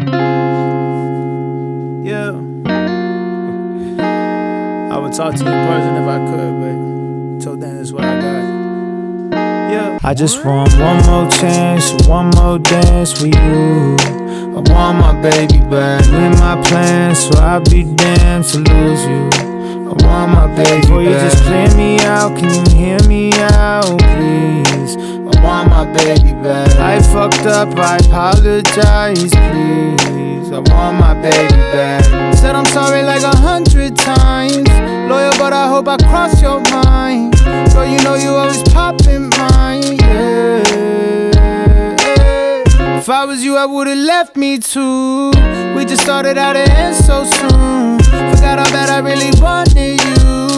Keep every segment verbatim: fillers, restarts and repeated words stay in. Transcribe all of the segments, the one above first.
Yeah. I would talk to you in person if I could, but till then, that's what I got. Yeah. I just want one more chance, one more dance with you. I want my baby back with my plans, so I'll be damned to lose you. I want my baby Before you back. Just clear me out, can you hear me out, please? I want my baby back. I fucked up, I apologize, please. I want my baby back. Said I'm sorry like a hundred times. Loyal, but I hope I cross your mind. Girl, you know you always pop in mine, yeah. If I was you, I would've left me too. We just started out and end so soon. Forgot how bad I really wanted you.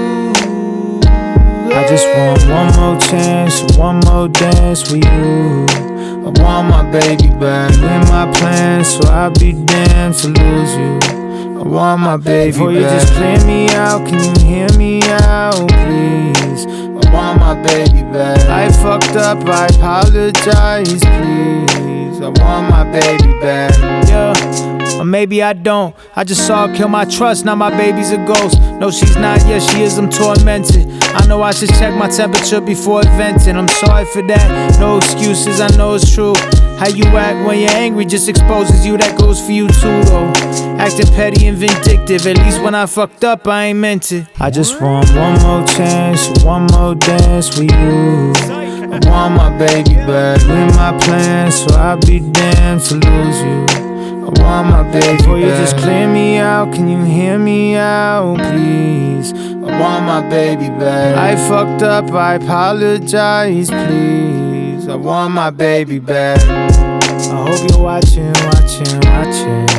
I just want one more chance, one more dance with you. I want my baby back with my plans, so I'll be damned to lose you. I want my baby Before back. You just clear me out, can you hear me out, please? I want my baby back. I fucked up, I apologize, please. I want my baby back. Yeah. Or maybe I don't. I just saw her kill my trust, now my baby's a ghost. No, she's not, yeah, she is, I'm tormented. I know I should check my temperature before venting. I'm sorry for that, no excuses, I know it's true. How you act when you're angry just exposes you, that goes for you too though. Acting petty and vindictive, at least when I fucked up I ain't meant it. I just want one more chance, one more dance with you. I want my baby back with my plans, so I'll be damned to lose you. I want my baby Before you back. Just clear me out, can you hear me out, please? I want my baby back. I fucked up, I apologize, please. I want my baby back. I hope you're watching, watching, watching.